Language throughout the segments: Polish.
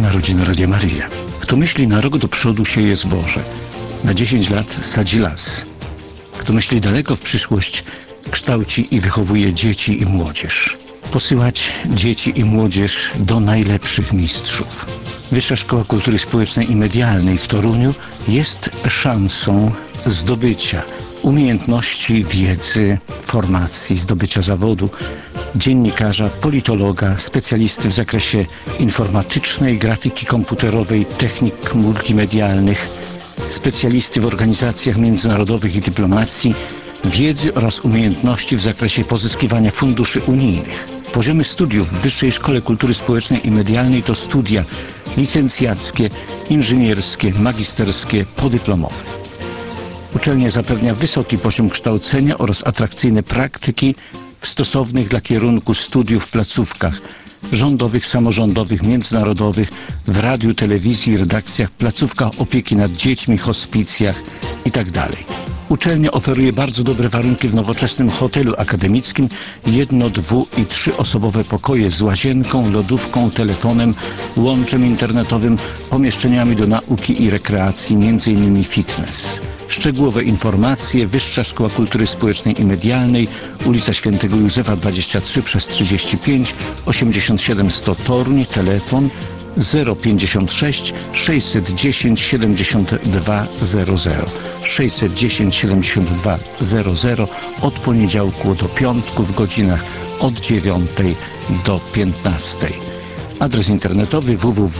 kochana rodzina Radia Maryja. Kto myśli na rok do przodu, sieje zboże. Na 10 lat sadzi las. Kto myśli daleko w przyszłość, kształci i wychowuje dzieci i młodzież. Posyłać dzieci i młodzież do najlepszych mistrzów. Wyższa Szkoła Kultury Społecznej i Medialnej w Toruniu jest szansą zdobycia umiejętności, wiedzy, formacji, zdobycia zawodu dziennikarza, politologa, specjalisty w zakresie informatycznej, grafiki komputerowej, technik multimedialnych, specjalisty w organizacjach międzynarodowych i dyplomacji, wiedzy oraz umiejętności w zakresie pozyskiwania funduszy unijnych. Poziomy studiów w Wyższej Szkole Kultury Społecznej i Medialnej to studia licencjackie, inżynierskie, magisterskie, podyplomowe. Uczelnia zapewnia wysoki poziom kształcenia oraz atrakcyjne praktyki w stosownych dla kierunku studiów placówkach rządowych, samorządowych, międzynarodowych, w radiu, telewizji, redakcjach, placówkach opieki nad dziećmi, hospicjach itd. Uczelnia oferuje bardzo dobre warunki w nowoczesnym hotelu akademickim, 1-, 2- i 3-osobowe pokoje z łazienką, lodówką, telefonem, łączem internetowym, pomieszczeniami do nauki i rekreacji, m.in. fitness. Szczegółowe informacje: Wyższa Szkoła Kultury Społecznej i Medialnej, ulica Świętego Józefa 23/35, 87 100 Toruń, telefon 056 610 72 00. 610 72 00 od poniedziałku do piątku w godzinach od 9 do 15. Adres internetowy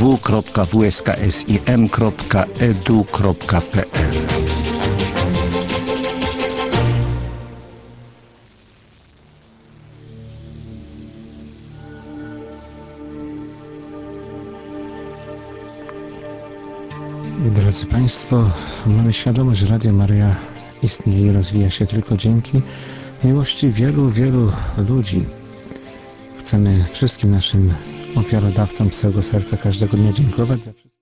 www.wsksim.edu.pl. Drodzy Państwo, mamy świadomość, że Radio Maryja istnieje i rozwija się tylko dzięki miłości wielu, wielu ludzi. Chcemy wszystkim naszym ofiarodawcom z całego serca każdego dnia dziękować za wszystko.